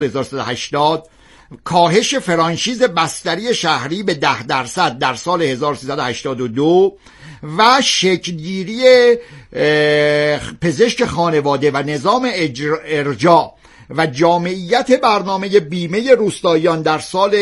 1380 کاهش فرانچیز بستری شهری به 10% در سال 1382 و شکلگیری پزشک خانواده و نظام ارجاع و جامعیت برنامه بیمه روستاییان در سال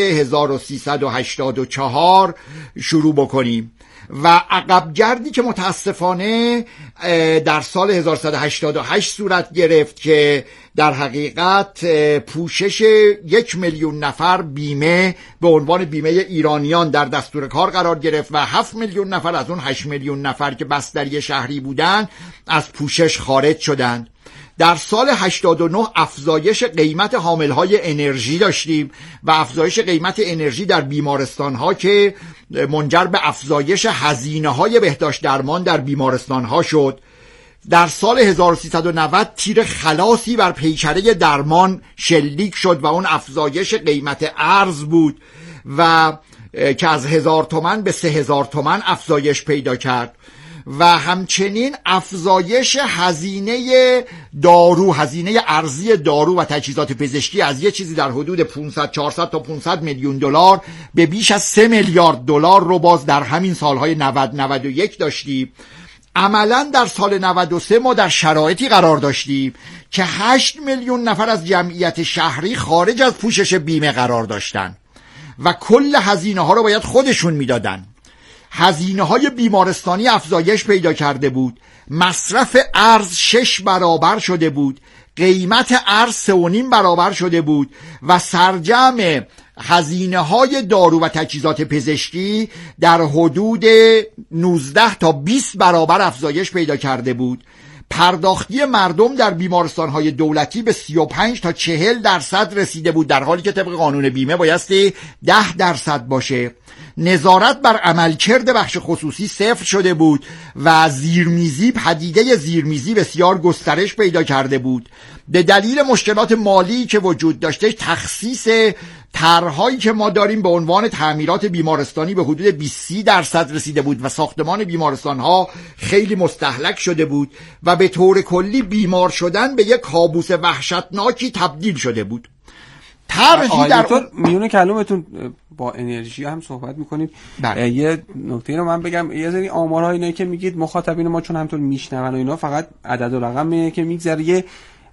1384 شروع بکنیم و عقبگردی که متاسفانه در سال 1188 صورت گرفت که در حقیقت پوشش 1 میلیون نفر بیمه به عنوان بیمه ایرانیان در دستور کار قرار گرفت و 7 میلیون نفر از اون 8 میلیون نفر که بستری شهری بودند از پوشش خارج شدند. در سال 89 افزایش قیمت حاملهای انرژی داشتیم و افزایش قیمت انرژی در بیمارستانها که منجر به افزایش هزینه‌های بهداشت درمان در بیمارستانها شد. در سال 1390 تیر خلاصی بر پیکره درمان شلیک شد و اون افزایش قیمت ارز بود و که از 1000 تومان به 3000 تومان افزایش پیدا کرد و همچنین افزایش هزینه دارو، هزینه ارزی دارو و تجهیزات پزشکی از یه چیزی در حدود 400 تا 500 میلیون دلار به بیش از 3 میلیارد دلار رو باز در همین سالهای 90-91 داشتیم. عملا در سال 93 ما در شرایطی قرار داشتیم که 8 میلیون نفر از جمعیت شهری خارج از پوشش بیمه قرار داشتن و کل هزینه ها رو باید خودشون میدادن. هزینه های بیمارستانی افزایش پیدا کرده بود، مصرف ارز 6 برابر شده بود، قیمت ارز 3.5 برابر شده بود و سرجم هزینه های دارو و تجهیزات پزشکی در حدود 19 تا 20 برابر افزایش پیدا کرده بود. پرداختی مردم در بیمارستان‌های دولتی به 35 تا 40% رسیده بود، در حالی که طبق قانون بیمه بایستی 10% باشه. نظارت بر عملکرد بخش خصوصی صفر شده بود و زیرمیزی، پدیده زیرمیزی بسیار گسترش پیدا کرده بود. به دلیل مشکلات مالی که وجود داشته، تخصیص طرح‌هایی که ما داریم به عنوان تعمیرات بیمارستانی به حدود 20% رسیده بود و ساختمان بیمارستان‌ها خیلی مستهلک شده بود و به طور کلی بیمار شدن به یک کابوس وحشتناکی تبدیل شده بود. طرحی در میونه کلمتون با انرژی هم صحبت میکنیم. یه نکته رو من بگم، یه سری آمارها اینه که میگید مخاطبین ما چون همطور میشنون و اینا فقط عدد و رقمه که میگذره، یه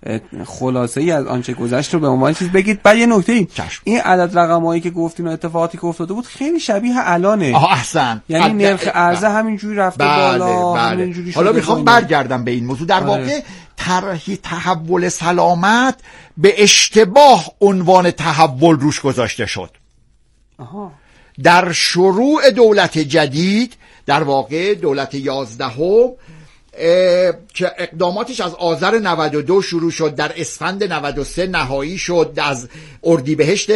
خلاصه ای از آنچه گذشت رو به عنوان چیز بگید. بعد یه نکته این عدد رقمایی که گفتین و اتفاقاتی که افتاده بود خیلی شبیه الانه. احسن. یعنی نرخ ارزه همینجوری رفته بالا، همینجوری شده. حالا میخوام برگردم به این موضوع. در واقع طرحی تحول سلامت به اشتباه عنوان تحول روش گذاشته شد. در شروع دولت جدید، در واقع دولت 11 که اقداماتش از آذر 92 شروع شد، در اسفند 93 نهایی شد، از اردیبهشت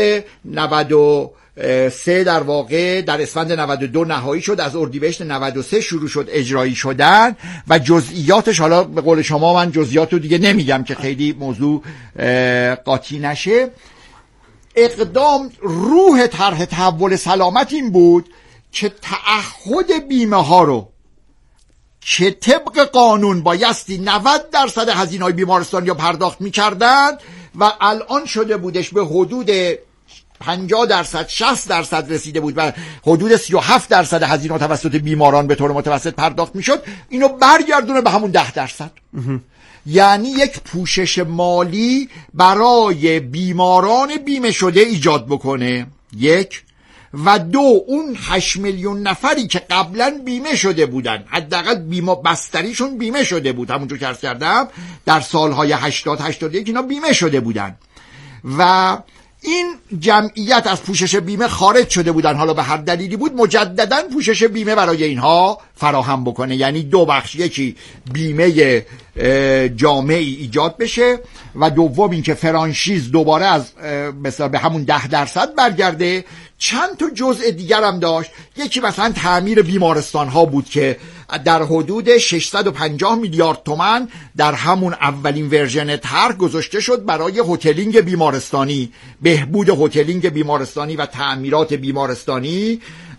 93 در واقع در اسفند 92 نهایی شد، از اردیبهشت 93 شروع شد اجرایی شدن و جزئیاتش، حالا به قول شما من جزئیات رو دیگه نمیگم که خیلی موضوع قاطی نشه. اقدام روح طرح تحول سلامت این بود که تعهد بیمه ها رو که طبق قانون بایستی 90% هزینه‌های بیمارستانی رو پرداخت می‌کردند و الان شده بودش به حدود 50% 60% رسیده بود و حدود 37% هزینه توسط بیماران به طور متوسط پرداخت می‌شد، اینو برگردونه به همون 10%. یعنی یک پوشش مالی برای بیماران بیمه شده ایجاد بکنه، یک، و دو، اون 8 میلیون نفری که قبلا بیمه شده بودن، حداقل بیمه بستریشون بیمه شده بود، همونجور که عرض کردم در سالهای 80-81 اینا بیمه شده بودن و این جمعیت از پوشش بیمه خارج شده بودن، حالا به هر دلیلی بود، مجددا پوشش بیمه برای اینها فراهم بکنه. یعنی دو بخش، یکی بیمه جامعی ایجاد بشه و دوم این که فرانچیز دوباره از مثلا به همون 10% برگرده. چند تا جزء دیگر هم داشت. یکی مثلا تعمیر بیمارستان ها بود که در حدود 650 میلیارد تومان در همون اولین ورژن طرح گذاشته شد برای هتلینگ بیمارستانی، بهبود هتلینگ بیمارستانی و تعمیرات بیمارستانی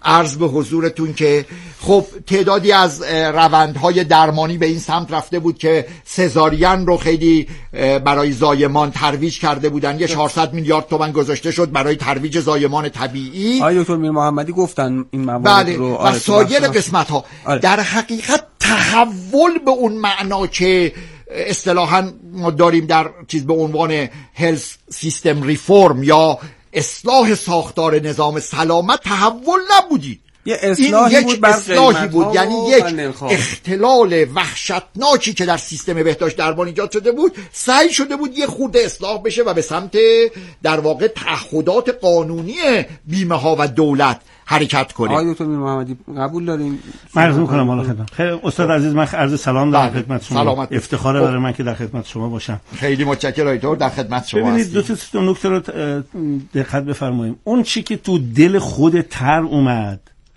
عرض به حضورتون که خب تعدادی از روندهای درمانی به این سمت رفته بود که سزارین رو خیلی برای زایمان ترویج کرده بودن. یه 400 میلیارد تومان گذاشته شد برای ترویج زایمان طبیعی. آقای دکتر میر محمدی گفتن این موارد بله. رو و سایر قسمت ها در حقیقت تحول به اون معنا که اصطلاحاً ما داریم در چیز به عنوان هلث سیستم ریفورم یا اصلاح ساختار نظام سلامت تحول نبودی. یه اصلاحی بود، اصلاحی بود، یعنی یک اختلال وحشتناکی که در سیستم بهداشت درمان ایجاد شده بود سعی شده بود یه خورده اصلاح بشه و به سمت در واقع تعهدات قانونی بیمه ها و دولت حرکت کنه. آقای دکتر میر محمدی قبول دارین؟ عرض می‌کنم والا خدمت. خیلی استاد عزیز، من عرض سلام دارم خدمت شما. سلامت. افتخاره برای من که در خدمت شما باشم. خیلی متشکرم آیتور، در خدمت شما هستم. ببینید دو تا نکته رو دقت بفرمایید. اون چی که تو دل خود تر اومد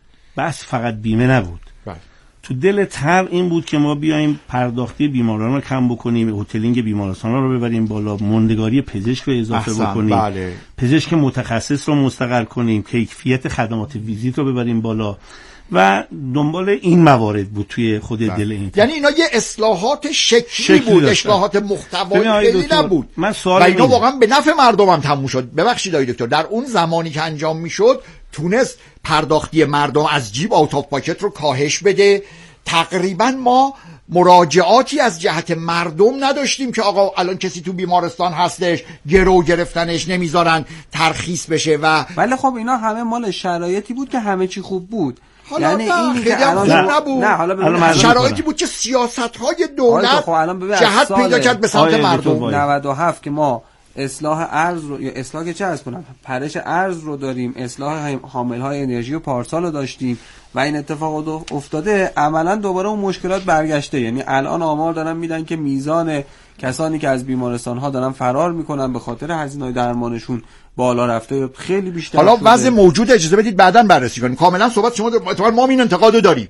بس فقط بیمه نبود. تو دل تر این بود که ما بیایم پرداختی بیماران رو کم بکنیم، هتلینگ بیمارستان رو ببریم بالا، موندگاری پزشک رو اضافه بکنیم، بله. پزشک متخصص رو مستقر کنیم، کیفیت خدمات ویزیت رو ببریم بالا و دنبال این موارد بود توی خود دل این. یعنی اینا یه اصلاحات شکلی بود، اصلاحات محتوایی خیلی نبود. و اینا واقعا به نفع مردم هم تموم شد. ببخشید آقای دکتر، در اون زمانی که انجام میشد تونست پرداختی مردم از جیب آوت آف پاکت رو کاهش بده. تقریبا ما مراجعاتی از جهت مردم نداشتیم که آقا الان کسی تو بیمارستان هستش گرو گرفتنش نمیذارن ترخیص بشه و ولی خب اینا همه مال شرایطی بود که همه چی خوب بود. یعنی این که الان نبود. نه حالا شرایطی بود که سیاست‌های دولت جهت پیدا کرد به سمت مردم. 97 که ما اصلاح ارز رو یا اصلاح چه از کنم پرش ارز رو داریم، اصلاح حامل‌های انرژی و پارسال رو داشتیم و این اتفاق افتاده، عملا دوباره اون مشکلات برگشته. یعنی الان آمار دارن میدن که میزان کسانی که از بیمارستان‌ها دارن فرار میکنن به خاطر هزینه‌های درمانشون بالا رفته، خیلی بیشتر. حالا وضع موجود اجازه بدید بعداً بررسی کنیم. کاملا صحبت شما ما این انتقادو داریم.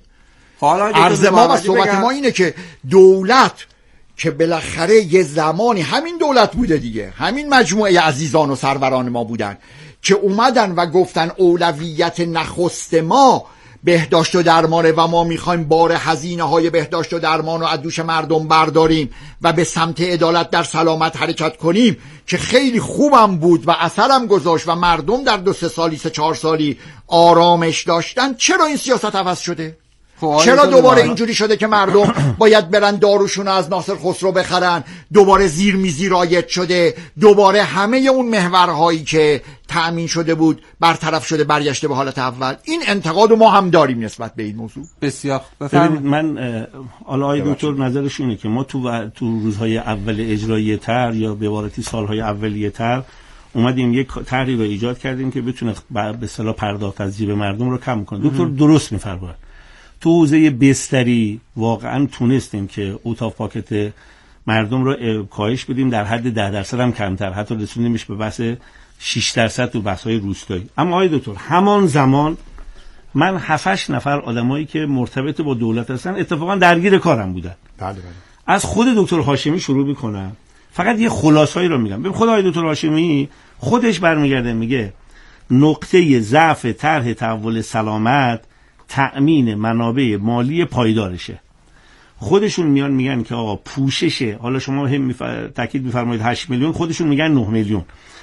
عرض ما و صحبت ما اینه که دولت که بالاخره یه زمانی همین دولت بوده دیگه، همین مجموعه عزیزان و سروران ما بودن که اومدن و گفتن اولویت نخست ما بهداشت و درمانه و ما میخوایم بار هزینه های بهداشت و درمان رو از دوش مردم برداریم و به سمت عدالت در سلامت حرکت کنیم، که خیلی خوبم بود و اثرم گذاشت و مردم در 2-3 سالی 3-4 سالی آرامش داشتن. چرا این سیاست عوض شده؟ چرا دوباره اینجوری شده که مردم باید برن داروشون از ناصر خسرو بخرن؟ دوباره زیرمیزی رایج شده، دوباره همه اون محورهایی که تأمین شده بود برطرف شده، برگشته به حالت اول. این انتقاد ما هم داریم نسبت به این موضوع. بسیار. ببینید من آقای دکتر نظرش اینه که ما تو روزهای اول اجرایی طرح یا به عبارتی سالهای اولیه طرح اومدیم یک طرحی رو ایجاد کردیم که بتونه به اصطلاح پرداخت از جیب مردم رو کم کنه. دکتر درست می‌فرماید. تو حوزه بستری واقعا تونستیم که اوت آف پاکت مردم رو کاهش بدیم، در حد 10% هم کمتر، حتی رسوندیمش به بحث 6% تو بحث‌های روستایی. اما آقای دکتر همان زمان من 7-8 نفر آدمایی که مرتبط با دولت هستن اتفاقا درگیر کارم بودن. بله. از خود دکتر هاشمی شروع می‌کنم، فقط یه خلاصه‌ای رو میگم. ببین خود آقای دکتر هاشمی خودش برمیگرده میگه نقطه ضعف طرح تحول سلامت تأمین منابع مالی پایدارشه. خودشون میان میگن که آقا پوششه، حالا شما هم تاکید می‌فرمایید 8 میلیون، خودشون میگن 9 میلیون،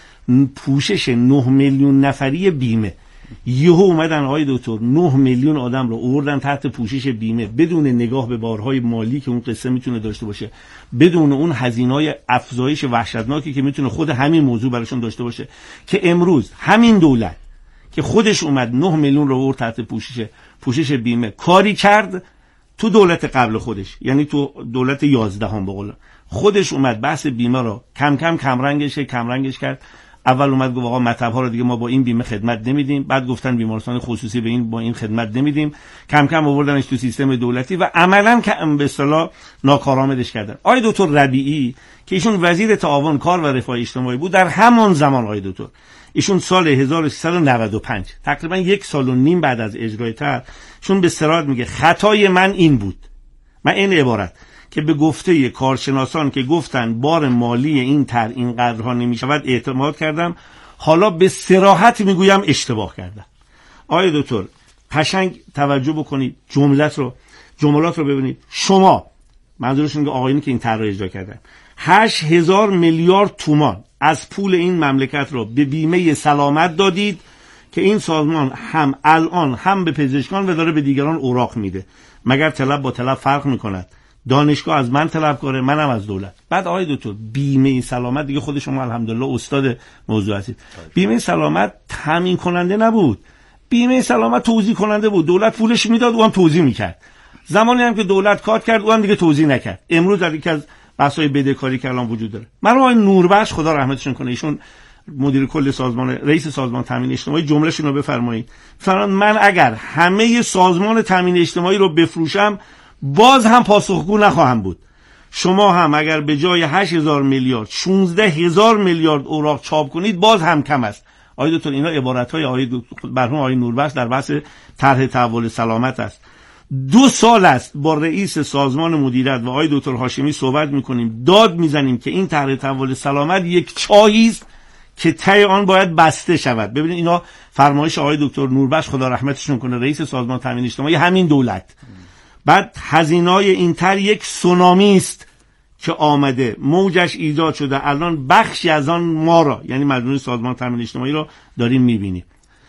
پوشش 9 میلیون نفری بیمه. یهو اومدن آقای دکتر 9 میلیون آدم رو آوردن تحت پوشش بیمه بدون نگاه به بارهای مالی که اون قصه میتونه داشته باشه، بدون اون هزینه‌های افزایش وحشتناکی که میتونه خود همین موضوع براشون داشته باشه، که امروز همین دولت که خودش اومد 9 میلیون رو آورد تحت پوشش بیمه، کاری کرد تو دولت قبل خودش، یعنی تو دولت 11 به قول خودش اومد بحث بیمه رو کمرنگش کرد. اول اومد گفت آقا مطب‌ها رو دیگه ما با این بیمه خدمت نمیدیم، بعد گفتن بیمارستان خصوصی با این خدمت نمیدیم، کم آوردنش تو سیستم دولتی و عملاً به اصطلاح ناکارآمدش کردن. آقای دکتر ربیعی که ایشون وزیر تعاون کار و رفاه اجتماعی بود در همان زمان، آقای دکتر ایشون سال 1395 تقریبا 1.5 سال بعد از اجرای طرح چون به صراحت میگه خطای من این بود، من این عبارت که به گفته کارشناسان که گفتن بار مالی این طرح اینقدرها نمیشود اعتماد کردم، حالا به صراحت میگویم اشتباه کردم. آقای دکتر قشنگ توجه بکنید، جملات رو ببینید. شما منظورشون که آقایونی که این طرح رو اجرا کردن 8000 میلیارد تومان از پول این مملکت رو به بیمه سلامت دادید که این سازمان هم الان هم به پزشکان و داره به دیگران اوراق میده. مگر طلب با طلب فرق میکند؟ دانشگاه از من طلبکاره، منم از دولت. بعد آقای دکتر بیمه سلامت دیگه خود شما الحمدلله استاد موضوع هستید. بیمه سلامت تامین کننده نبود، بیمه سلامت توزیع کننده بود. دولت پولش میداد، اون هم توزیع میکرد. زمانی هم که دولت کات کرد، اون هم دیگه توزیع نکرد. امروز در یکی از بحث‌های بدهکاری که الان وجود داره، من آقای نوربخش خدا رحمتشون کنه، ایشون مدیر کل سازمان، رئیس سازمان تامین اجتماعی، جمله‌شون رو بفرمایید. مثلا من اگر همه سازمان تامین اجتماعی رو بفروشم باز هم پاسخگو نخواهم بود. شما هم اگر به جای 8000 میلیارد 16000 میلیارد اوراق چاپ کنید باز هم کم است. آقای دکتر اینا عبارت‌های مرحوم آقای نوربخش در بحث طرح تحول سلامت است. 2 سال است با رئیس سازمان مدیریت و آقای دکتر هاشمی صحبت می‌کنیم، داد می‌زنیم که این طرح تحول سلامت یک چاهی است که ته آن باید بسته شود. ببینید اینا فرمایش آقای دکتر نوربخش خدا رحمتشون کنه، رئیس سازمان تامین اجتماعی همین دولت. بعد هزینه‌های این طرح یک سونامی است که آمده، موجش ایجاد شده، الان بخشی از آن ما را، یعنی مجموعه سازمان تامین اجتماعی را داریم می‌بینیم.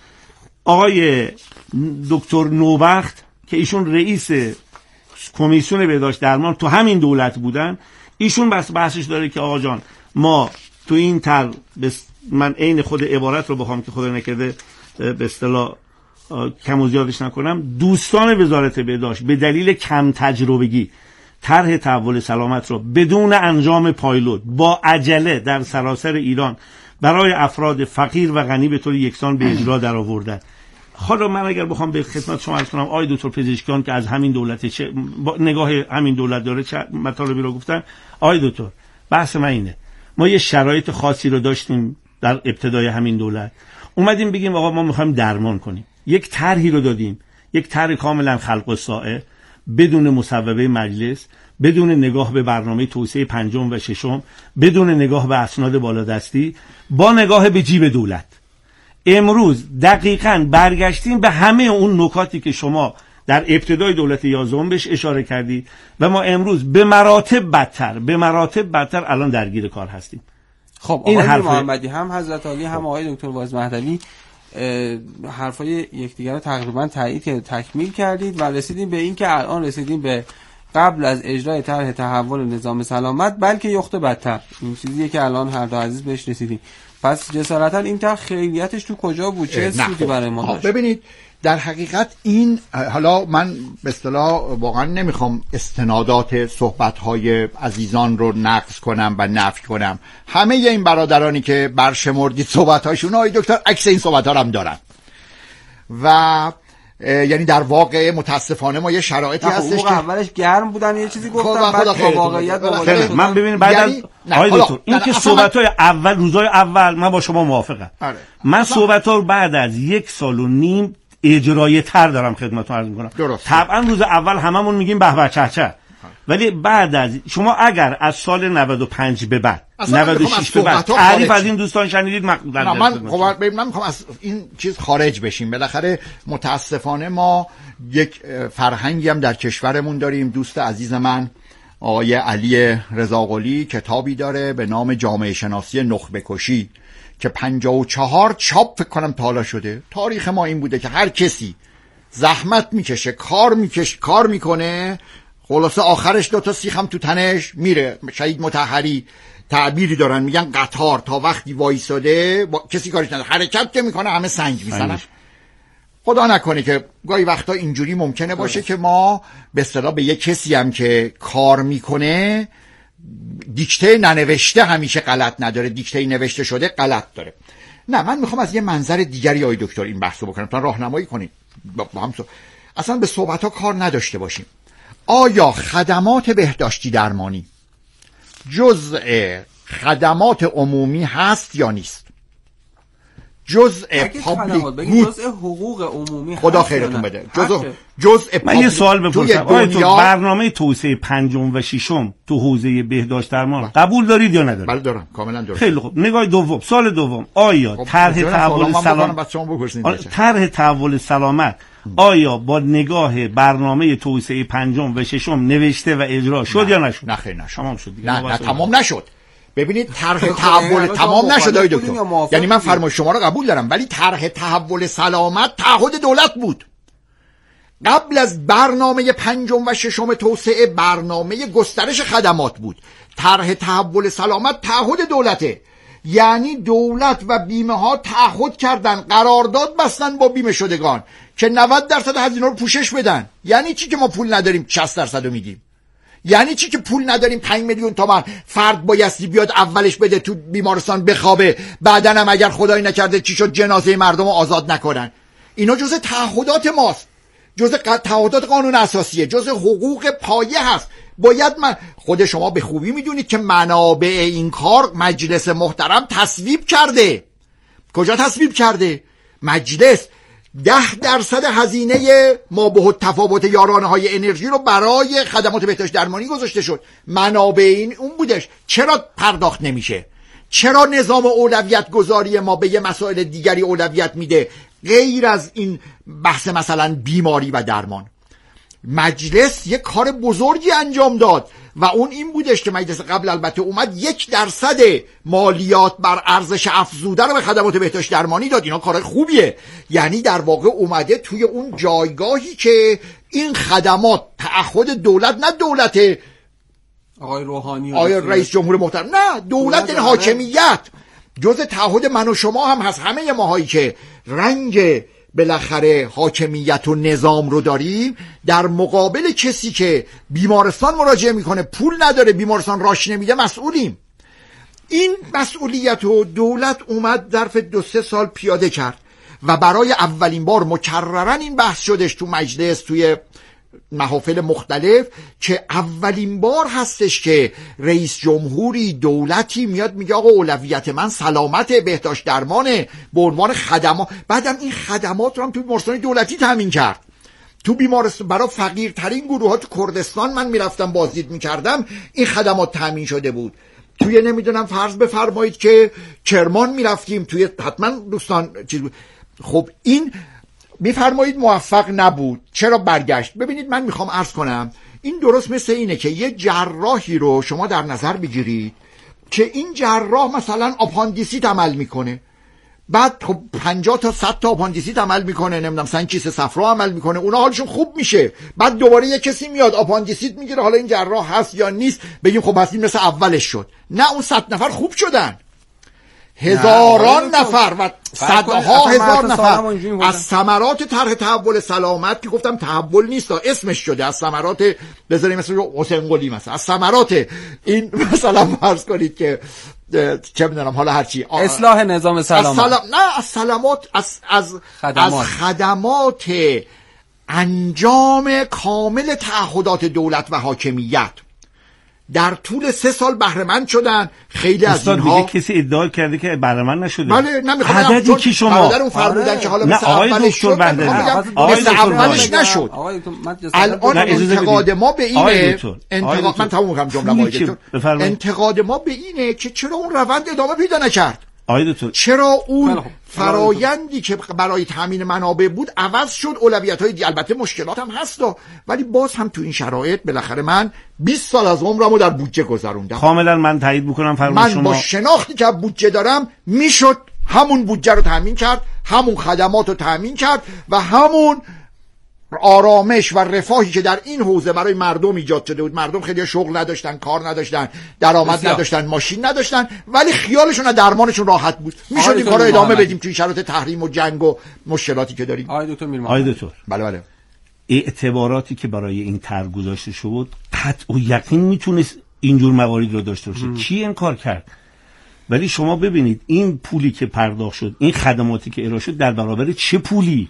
آقای دکتر نوبخت که ایشون رئیس کمیسیون بهداشت درمان تو همین دولت بودن، ایشون بحثش داره که آقا جان ما تو این طرح، من عین خود عبارت رو بخوام که خدا نکرده به اصطلاح کم و زیادش نکنم، دوستان وزارت بهداشت به دلیل کم تجربگی طرح تحول سلامت رو بدون انجام پایلوت با عجله در سراسر ایران برای افراد فقیر و غنی به طور یکسان به اجرا در آوردن. حالا من اگر بخوام به خدمت شما عرض کنم آقای دکتر پزشکیان که از همین دولت نگاه همین دولت داره چه مطالبی رو گفتن، آقای دکتر بحث من اینه، ما یه شرایط خاصی رو داشتیم در ابتدای همین دولت، اومدیم بگیم آقا ما میخوایم درمان کنیم، یک طرحی رو دادیم، یک طرح کاملا خلق و سائه بدون مصوبه مجلس، بدون نگاه به برنامه توسعه 5 و 6، بدون نگاه به اسناد بالادستی، با نگاه به جیب دولت. امروز دقیقاً برگشتیم به همه اون نکاتی که شما در ابتدای دولت 11 بهش اشاره کردید و ما امروز به مراتب بدتر الان درگیر کار هستیم. خب این آقای محمدی هم حضرت علی هم آقای دکتر باز مهدوی حرفای یکدیگر رو تقریبا تکمیل کردید و رسیدیم به این که الان رسیدیم به قبل از اجرای طرح تحول نظام سلامت بلکه یخت بدتر. این چیزیه که الان هر دو عزیز بهش رسیدیم. پس جسارتا این طرح خیلیتش تو کجا بود؟ چه سودی برای ما داشت؟ ببینید در حقیقت این، حالا من به اصطلاح واقعا نمیخوام استنادات صحبت‌های عزیزان رو نقض کنم و نفی کنم، همه این برادرانی که برشمردید صحبت‌هاشون آقای دکتر عکس این صحبت‌ها رو هم دارن و یعنی در واقع متاسفانه ما یه شرایطی هستش که اولش گرم بودن یه چیزی گفتن بعد واقعیت من ببینید بعد از آقای دکتر این که صحبت‌های اول روزهای اول من با شما موافقم. من صحبت‌ها رو بعد از 1.5 سال اجرای تر دارم خدمتتون عرض می‌کنم. طبعا روز اول هممون میگیم به به چه چه، ولی بعد از شما اگر از سال 95 به بعد 96 به بعد تعریف از این دوستان شنیدید من میخوام از این چیز خارج بشیم. بالاخره متاسفانه ما یک فرهنگی هم در کشورمون داریم. دوست عزیز من آقای علی رضاقلی کتابی داره به نام جامعه شناسی نخبه کشی که 54 چاپ فکر کنم تا حالا شده. تاریخ ما این بوده که هر کسی زحمت میکشه، کار میکنه، خلاصه آخرش 2 تا سیخ هم تو تنش میره. شهید مطهری تعبیری دارن میگن قطار تا وقتی وایساده کسی کارش نداره، حرکت که میکنه همه سنگ میزنن. خدا نکنه که گاهی وقتا اینجوری ممکنه باشه که ما به اصطلاح به یک کسی هم که کار میکنه دیکته ننوشته همیشه غلط نداره، دیکته نوشته شده غلط داره. نه، من میخوام از یه منظر دیگری آقای دکتر این بحثو بکنم تا راهنمایی کنید با هم اصلا به صحبت‌ها کار نداشته باشیم. آیا خدمات بهداشتی درمانی جزء خدمات عمومی هست یا نیست؟ جزء پابلیک بود، جزء حقوق عمومی، خدا خیرتون بده، جزء من یه سوال بپرسم، آیا تو برنامه توسعه پنجم و ششم تو حوزه بهداشت درمان قبول دارید یا ندارید؟ بله دارم، کاملا دارم. خیلی خوب. نگاه دوم، سال دوم، آیا طرح تحول سلامت آیا با نگاه برنامه توسعه پنجم و ششم نوشته و اجرا شد یا نشد؟ نه خیر نشد. تمام شد. نه تمام نشد. ببینید طرح تحول تمام نشد آقای دکتر. یعنی من فرمایش شما رو قبول دارم، ولی طرح تحول سلامت تعهد دولت بود. قبل از برنامه پنجم و ششم توسعه برنامه گسترش خدمات بود. طرح تحول سلامت تعهد دولته. یعنی دولت و بیمه ها تعهد کردن، قرارداد بستن با بیمه شدگان که 90% هزینه رو پوشش بدن. یعنی چی که ما پول نداریم 60% رو میدیم؟ یعنی چی که پول نداریم 5 میلیون تومان فرد بایستی بیاد اولش بده تو بیمارستان بخوابه، بعدن هم اگر خدایی نکرده چی شد جنازه مردم رو آزاد نکنن؟ اینا جزء تعهدات ماست، جزء تعهدات قانون اساسیه، جزء حقوق پایه هست. باید خود شما به خوبی میدونید که منابع این کار مجلس محترم تصویب کرده. کجا تصویب کرده؟ مجلس 10% هزینه ما به تفاوت یارانه های انرژی رو برای خدمات بهداشت درمانی گذاشته شد. منابع این اون بودش. چرا پرداخت نمیشه؟ چرا نظام اولویت گذاری ما به یه مسائل دیگری اولویت میده غیر از این بحث مثلا بیماری و درمان؟ مجلس یک کار بزرگی انجام داد و اون این بودش که مجلس قبل البته اومد 1% مالیات بر ارزش افزوده رو به خدمات بهداشت درمانی داد. اینا کارهای خوبیه. یعنی در واقع اومده توی اون جایگاهی که این خدمات تعهد دولت، نه دولت آقای روحانی آقای رئیس جمهور محترم، نه دولت حاکمیت، جزء تعهد من و شما هم هست. همه ماهایی که رنگ بالاخره حاکمیت و نظام رو داریم، در مقابل کسی که بیمارستان مراجعه میکنه پول نداره، بیمارستان راش نمیده، مسئولیم. این مسئولیت رو دولت اومد ظرف 2-3 سال پیاده کرد و برای اولین بار مکررن این بحث شدش تو مجلس، توی محافل مختلف، که اولین بار هستش که رئیس جمهوری دولتی میاد میگه آقا اولویت من سلامت بهداشت درمانه به عنوان خدمات. بعدم این خدمات رو هم تو بیمارستان دولتی تامین کرد. تو بیمارستان برای فقیرترین گروه ها تو کردستان من میرفتم بازدید میکردم، این خدمات تامین شده بود. توی نمیدونم فرض بفرمایید که کرمان میرفتیم، توی حتما دوستان چیز بود. خب این میفرمایید موفق نبود، چرا برگشت؟ ببینید من میخوام عرض کنم این درست مثل اینه که یه جراحی رو شما در نظر بگیرید که این جراح مثلا آپاندیسیت عمل میکنه، بعد خب 50 تا 100 تا آپاندیسیت عمل میکنه، نمیدونم سنگ کیسه صفرا عمل میکنه، اونا حالشون خوب میشه، بعد دوباره یه کسی میاد آپاندیسیت میگیره، حالا این جراح هست یا نیست، بگیم خب هستیم مثل اولش شد. نه، اون 100 نفر خوب شدن، هزاران نفر و صدها هزار نفر از ثمرات طرح تحول سلامت که گفتم تحول نیست، اسمش شده، از ثمرات بذاریم مثل حسین قلی مثلا، از ثمرات این مثلا فرض کنید که چه میدونم حالا هرچی اصلاح نظام سلامت، از خدمات انجام کامل تعهدات دولت و حاکمیت در طول 3 سال بهره مند شدن. خیلی از اینها کسی ادعا کرده که بهره مند نشده. بله، نمیخوام کی شما اون فرمودن که حالا مثل اولش شد، مثل اولش نشد. الان انتقاد ما به اینه، من تموم می‌کنم جمله انتقاد ما به اینه که چرا اون روند ادامه پیدا نکرد. چرا اون فرایندی که برای تامین منابع بود عوض شد، اولویت‌های دیگه. البته مشکلات هم هست ولی باز هم تو این شرایط بالاخره من 20 سال از عمرمو در بودجه گذروندم. کاملا من تایید میکنم فرمان شما. من با شناختی که بودجه دارم میشد همون بودجه رو تامین کرد، همون خدمات رو تامین کرد و همون آرامش و رفاهی که در این حوزه برای مردم ایجاد شده بود. مردم خیلی شغل نداشتن، کار نداشتن، درآمد نداشتن، ماشین نداشتن، ولی خیالشون و درمانشون راحت بود. میشد این کارو ادامه بدیم توی شرایط تحریم و جنگ و مشکلاتی که داریم. آقای دکتر میرمان. آقای دکتر. بله. اعتباراتی که برای این طرح گذاشته شد قطع و یقین میتونست اینجور موارد رو داشته باشه. کی انکار کرد؟ ولی شما ببینید این پولی که پرداخت شد، این خدماتی که ارائه شد، در برابر چه پولی؟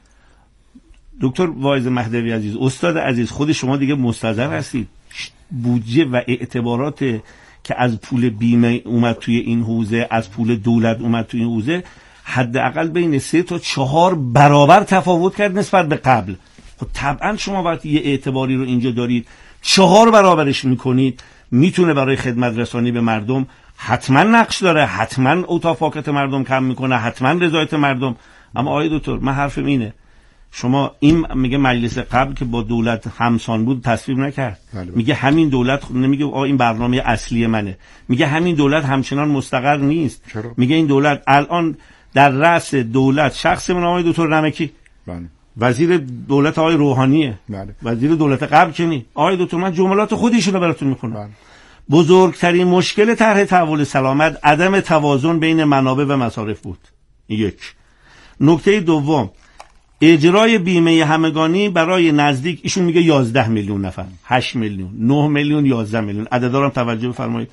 دکتر واعظ مهدوی عزیز، استاد عزیز، خود شما دیگه مستحضر هستید بودجه و اعتبارات که از پول بیمه اومد توی این حوزه، از پول دولت اومد توی این حوزه، حداقل بین 3 تا 4 برابر تفاوت کرد نسبت به قبل. خب طبعا شما وقتی یه اعتباری رو اینجا دارید 4 برابرش میکنید، میتونه برای خدمت رسانی به مردم حتما نقش داره، حتما اوتافاکت مردم کم میکنه، حتما رضایت مردم. اما آقای دکتر من حرفم اینه، شما این میگه مجلس قبل که با دولت همسان بود تصویب نکرد. میگه همین دولت نمیگه این برنامه اصلی منه، میگه همین دولت همچنان مستقر نیست. میگه این دولت الان در رأس دولت شخص من آقای دکتر نمکی، وزیر دولت آقای روحانیه، وزیر دولت قبل که نی. آقای دکتر من جملات خودشون رو براتون میخونم. بزرگترین مشکل طرح تحول سلامت عدم توازن بین منابع و مصارف بود. 1. نکته دوم، اجرای بیمه همگانی برای نزدیک، ایشون میگه 11 میلیون نفر، 8 میلیون، 9 میلیون، 11 میلیون، عددا رو توجه بفرمایید.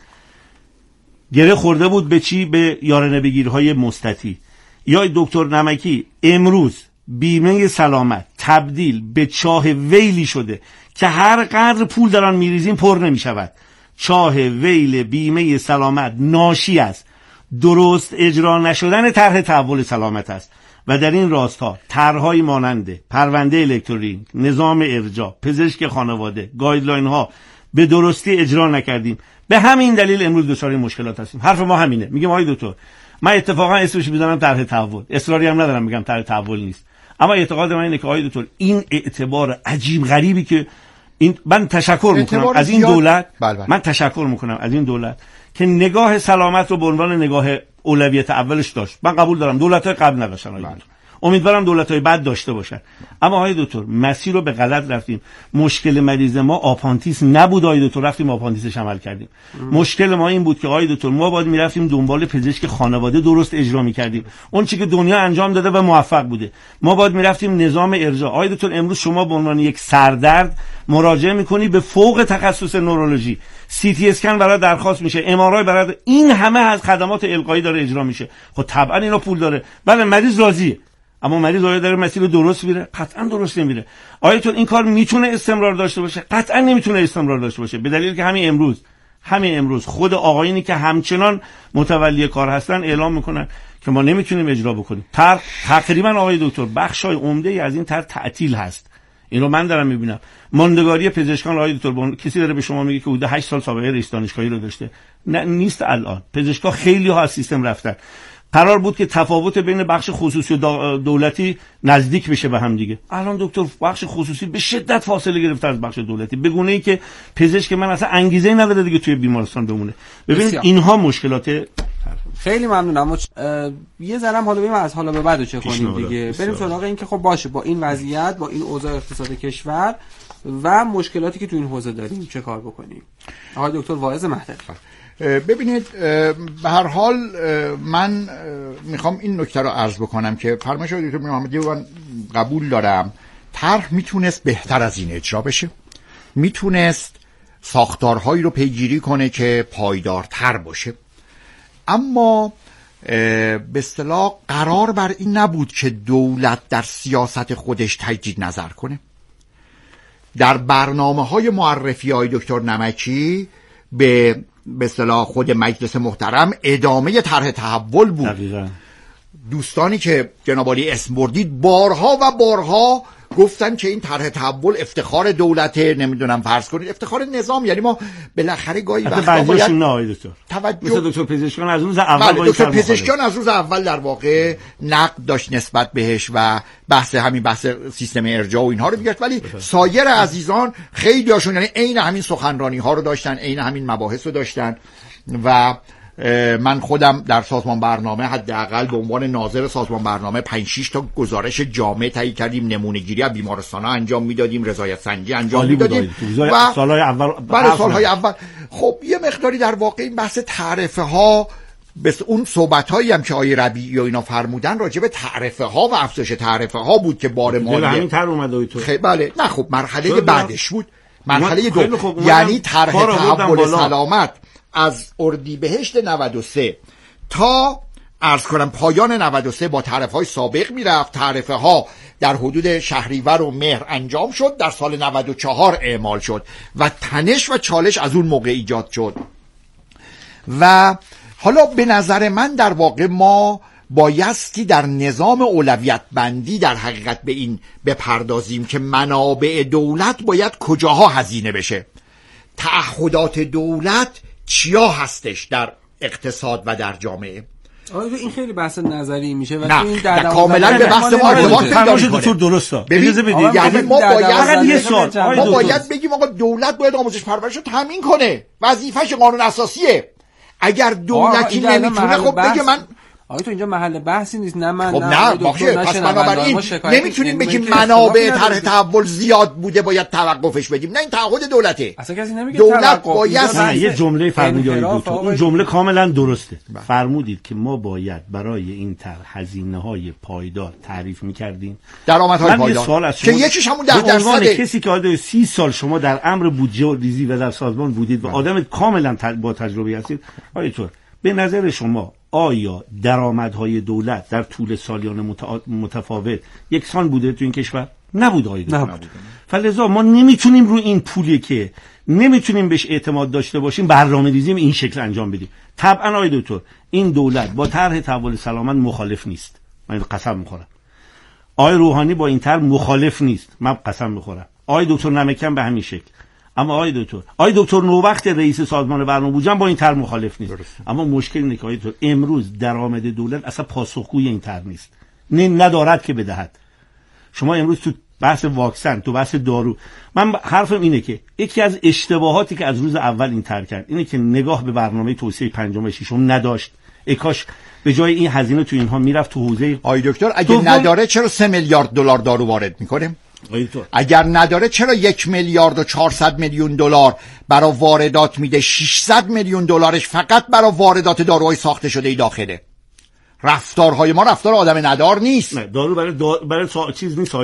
گره خورده بود به چی؟ به یارانه بگیرهای مستطیل. یا دکتر نمکی امروز بیمه سلامت تبدیل به چاه ویلی شده که هر قدر پول دارن میریزیم پر نمیشود. چاه ویل بیمه سلامت ناشی از درست اجرا نشدن طرح تحول سلامت است و در این راستا طرح‌های مانند پرونده الکترونیک، نظام ارجاع، پزشک خانواده، گایدلاین ها به درستی اجرا نکردیم. به همین دلیل امروز دچار مشکلات هستیم. حرف ما همینه. میگم آقای دکتر من اتفاقا اسمش میذارم طرح تحول، اصراری هم ندارم میگم طرح تحول نیست، اما اعتقاد من اینه که آقای دکتر این اعتبار عجیب غریبی که من تشکر میکنم از این دولت، من تشکر میکنم از این دولت که نگاه سلامت رو به عنوان نگاه اولویت اولش داشت. من قبول دارم دولت‌های قبل نداشتن، امیدوارم دولت‌های بعد داشته باشن. اما آقای دکتر مسیر رو به غلط رفتیم. مشکل مریض ما آپانتیس نبود آقای دکتر، رفتیم آپانتیسش عمل کردیم. مشکل ما این بود که آقای دکتر ما باید میرفتیم دنبال پزشک خانواده درست اجرا می‌کردیم، اون چیزی که دنیا انجام داده و موفق بوده. ما باید میرفتیم نظام ارجاع. آقای دکتر امروز شما به عنوان یک سردرد مراجعه می‌کنی به فوق تخصص نورولوژی، سی تی اسکن برای درخواست میشه، ام آر آی برای، این همه از خدمات القایی داره اجرا میشه. خب طبعا اینا پول داره. بله مریض راضیه، اما مریض آیا داره مسیر درست میره؟ قطعا درست نمیره. آیا تو این کار میتونه استمرار داشته باشه؟ قطعا نمیتونه استمرار داشته باشه، به دلیلی که همین امروز خود آقایونی که همچنان متولی کار هستن اعلام میکنن که ما نمیتونیم اجرا بکنیم. تقریبا آقای دکتر بخشای عمده از این تعطیل هست. اینو من دارم میبینم. ماندگاری پزشکان آقای دکتر، کسی داره به شما میگه که حدود 8 سال سابقه رئیس دانشگاهی رو داشته؟ نه نیست. الان پزشکا خیلی ها از سیستم رفتن. قرار بود که تفاوت بین بخش خصوصی و دولتی نزدیک بشه به هم دیگه. الان دکتر بخش خصوصی به شدت فاصله گرفته از بخش دولتی، به گونه‌ای که پزشک من اصلا انگیزه نداره دیگه توی بیمارستان بمونه. ببینید اینها مشکلات. خیلی ممنونم. یه ذره حالا بریم از حالا به بعد چه کنیم دیگه. بریم سراغ این که خب باشه با این وضعیت، با این اوضاع اقتصاد کشور و مشکلاتی که تو این حوزه داریم چه کار بکنیم. آقای دکتر واعظ مهدوی. ببینید به هر حال من میخوام این نکته رو عرض بکنم که فرمایش دکتر محمدی من قبول دارم. طرح میتونست بهتر از این اجرا بشه، میتونست ساختارهایی رو پیگیری کنه که پایدارتر باشه، اما به اصطلاح قرار بر این نبود که دولت در سیاست خودش تجدید نظر کنه. در برنامه‌های معرفی‌های دکتر نمکی به اصطلاح خود مجلس محترم ادامه طرح تحول بود. دقیقا. دوستانی که جناب عالی اسم بردید بارها و بارها گفتن که این طرح تحول افتخار دولته، نمیدونم فرض کنید افتخار نظام، یعنی ما بالاخره گاهی وقتا باید توجه دکتر پزشکیان از روز اول دکتر پزشکیان از روز اول در واقع نقد داشت نسبت بهش و بحث سیستم ارجاع و اینها رو میگفت، ولی سایر عزیزان خیلی هاشون یعنی عین همین سخنرانی ها رو داشتن، عین همین مباحث رو داشتن. و من خودم در سازمان برنامه حداقل به عنوان ناظر سازمان برنامه 5-6 تا گزارش جامع تهیه کردیم، نمونه گیری از بیمارستان‌ها انجام میدادیم، رضایت سنجی انجام میدادیم و سالهای اول سالهای اول. خب یه مقداری در واقع این بحث تعرفه ها، بس اون صحبتایی هم که آقای ربیعی و اینا فرمودن راجع به تعرفه ها و افزایش تعرفه ها بود که بار مالیه همین طرح اومد تو. بله نه خب مرحله بعدش بود، مرحله دو، یعنی طرح تحول سلامت از اردیبهشت 93 تا عرض کنم پایان 93 با تعرفه‌های سابق میرفت. تعرفه ها در حدود شهریور و مهر انجام شد، در سال 94 اعمال شد و تنش و چالش از اون موقع ایجاد شد. و حالا به نظر من در واقع ما بایستی در نظام اولویت بندی در حقیقت به این بپردازیم که منابع دولت باید کجاها هزینه بشه، تعهدات دولت چیا هستش در اقتصاد و در جامعه. این خیلی بحث نظری میشه و نه این در کاملا به بحث ما ارتباط پیدا دکتر درسته. ببینید یعنی ما باید بگیم آقا دولت باید آموزش پرورش رو تامین کنه، وظیفش قانون اساسیه. اگر دولتی نمیتونه خب بگه من آقا تو اینجا محل بحثی نیست. نه من خب نه باشه، پس بنابراین نمیتونیم بگیم منابع طرح تحول زیاد بوده باید توقفش بدیم. نه این تعهد دولته. اصلا کسی نمیگه دولت باید یه جمله فرمودید دکتر، اون جمله کاملا درسته. فرمودید که ما باید برای این طرح هزینه‌های پایدار تعریف می‌کردیم، درآمدهای پایدار که یکیش همون 10%. کسی که حدود 30 سال شما در امر بودجه ریزی و در سازمان بودید و آدم کاملا با تجربه هستید، آیتور به نظر شما آیا درآمدهای دولت در طول سالیان متفاوت یکسان بوده تو این کشور؟ نبود. فلذا ما نمیتونیم رو این پولی که نمیتونیم بهش اعتماد داشته باشیم برنامه‌ریزی این شکل انجام بدیم. طبعا آقای دکتر این دولت با طرح تحول سلامت مخالف نیست، من قسم میخورم. آقای روحانی با این طرح مخالف نیست، من قسم میخورم. آقای دکتر نمکن به همین شکل. اما آقای دکتر نوبخت رئیس سازمان برنامه بودجه با این طرح مخالف نیست. اما مشکل اینه که آقای دکتر امروز درآمد دولت اصلا پاسخگوی این طرح نیست، ندارد که بدهد. شما امروز تو بحث واکسن، تو بحث دارو، من حرفم اینه که یکی از اشتباهاتی که از روز اول این طرح کرد اینه که نگاه به برنامه توسعه پنجم و ششم نداشت. کاش به جای این هزینه تو اینها میرفت تو حوزه. آقای دکتر اگه نداره چرا 3 میلیارد دلار دارو وارد میکنه؟ اگر نداره چرا 1 میلیارد و 400 میلیون دلار برای واردات میده؟ 600 میلیون دلارش فقط برای واردات داروهای ساخته شده داخله. رفتارهای ما رفتار آدم ندار نیست. نه دارو برای چیز نیست.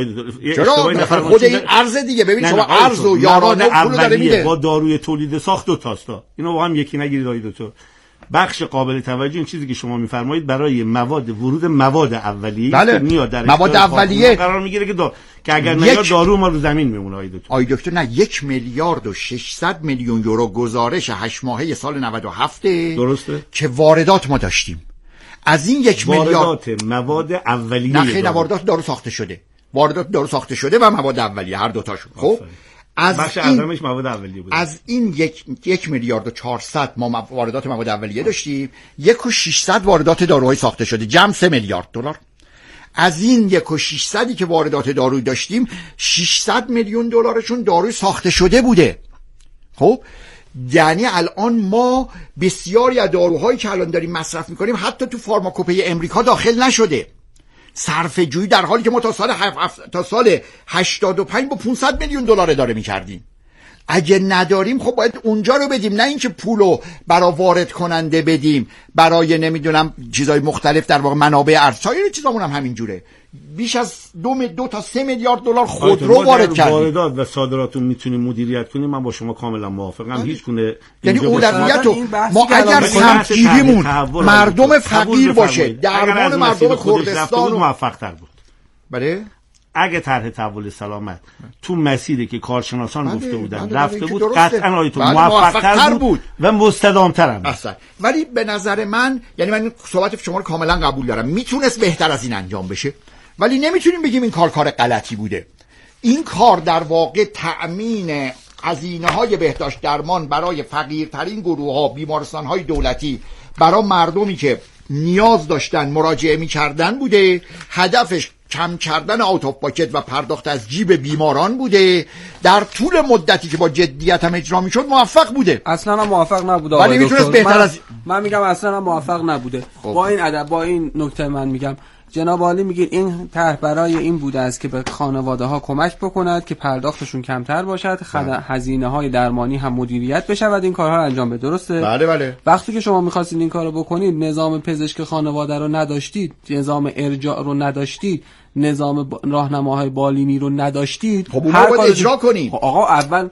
چرا خود این ارز دیگه. ببین شما ارز و یارانه پول داره میده. با داروی تولید ساخت دو تاستا اینو با هم یکی نگیرید آقای دکتر. بخش قابل توجه این چیزی که شما میفرمایید برای ورود مواد اولیه بله. میاد در مواد اولیه قرار میگیره که اگر نیاد دارو ما رو زمین میمونه. آقای دکتر نه 1 میلیارد و 600 میلیون یورو گزارش 8 ماهه سال 97 درسته که واردات ما داشتیم. از این 1 میلیارد واردات مواد اولیه، نه خیلی واردات دارو ساخته شده، واردات دارو ساخته شده و مواد اولیه، هر دو تاشون. خب بخش اعظمش مواد اولیه بود. از این 1 میلیارد و 400 ما واردات مواد اولیه داشتیم، 1 و 600 واردات داروهای ساخته شده، جمع 3 میلیارد دلار. از این 1 و 600 که واردات دارویی داشتیم 600 میلیون دلارشون داروی ساخته شده بوده. خب یعنی الان ما بسیاری از داروهایی که الان داریم مصرف میکنیم حتی تو فارماکوپی امریکا داخل نشده. صرفه جویی در حالی که ما تا سال 85 با 500 میلیون دلار داره میکردیم. اگه نداریم خب باید اونجا رو بدیم، نه اینکه پولو برای وارد کننده بدیم، برای نمیدونم چیزای مختلف، در واقع منابع ارزهای چیزامون هم همین جوره. بیش از 2 تا 3 میلیارد دلار خودرو وارد کردیم. واردات و صادراتون میتونیم مدیریت کنیم، من با شما کاملا موافقم. هیچ گونه یعنی اولویتو ما اگر سمتگیریمون مردم فقیر باشه، درمان مردم کردستان موفق تر بود. بله اگه طرح تحول سلامت تو مسیری که کارشناسان گفته بودن رفته بود قطعا آیتون موفق‌تر بود و مستدام‌تر هم. ولی به نظر من، یعنی من صحبت شما رو کاملا قبول دارم، میتونست بهتر از این انجام بشه، ولی نمیتونیم بگیم این کار غلطی بوده. این کار در واقع تأمین هزینه‌های بهداشت درمان برای فقیرترین گروه‌ها، بیمارستان‌های دولتی، برای مردمی که نیاز داشتن مراجعه می‌کردن بوده. هدفش کم کردن آوت آف پاکت و پرداخت از جیب بیماران بوده. در طول مدتی که با جدیت هم اجرا میشد موفق بوده. اصلا هم موفق نبوده. ولی میتونست بهتر از من میگم اصلا هم موفق نبوده. با این ادب، با این نکته من میگم جناب عالی میگید این طرح برای این بوده است که به خانواده ها کمک بکند که پرداختشون کمتر باشد، هزینه های درمانی هم مدیریت بشود، این کارها رو انجام بده. درسته؟ بله. وقتی که شما می‌خواستید این کارو بکنید، نظام پزشک خانواده رو نداشتید، نظام ارجاع رو نداشتید، نظام راهنماهای بالینی رو نداشتید. خب اونها باید اجرا کنید. آقا اول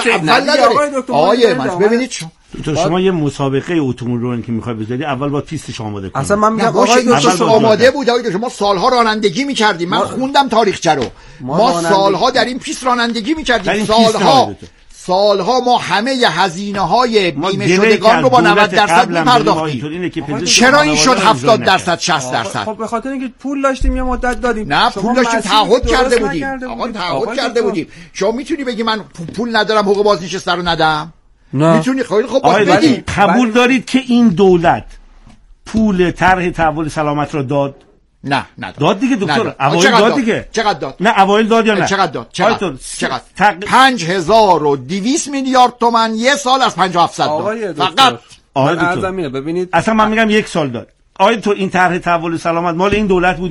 آقای من ببینید تو شما یه مسابقه اتومبیل رو که میخوای بذاری اول باید پیستش آماده کنی. اصلا من میگم آقای دکتر آماده بود. آقای دکتر ما سالها رانندگی میکردیم، من خوندم تاریخچه رو. ما سالها در این پیست رانندگی میکردیم، سالها ما همه هزینه‌های بیمه شدگان رو با 90% می‌پرداختیم. چرا این شد 70% 60%؟ خب به خاطر اینکه پول داشتیم یه مدت دادیم. نه پول داشتیم، تعهد کرده بودیم. آقا تعهد کرده بودیم. شما میتونی بگی من پول ندارم حقوق بازنشسته رو ندم؟ میتونی. خیلی خب بگی قبول دارید که این دولت پول طرح تحول سلامت رو داد؟ نه نداد. داد دیگه دکتر. اوایل داد دیگه. چقدر داد؟ نه اوایل داد یا نه؟ چقدر داد؟ چقدر؟ 5200 میلیارد تومان یه سال از 5700 داد. فقط آقای دکتر ببینید اصلا من میگم یک سال داد. آیا تو این طرح تحول سلامت مال این دولت بود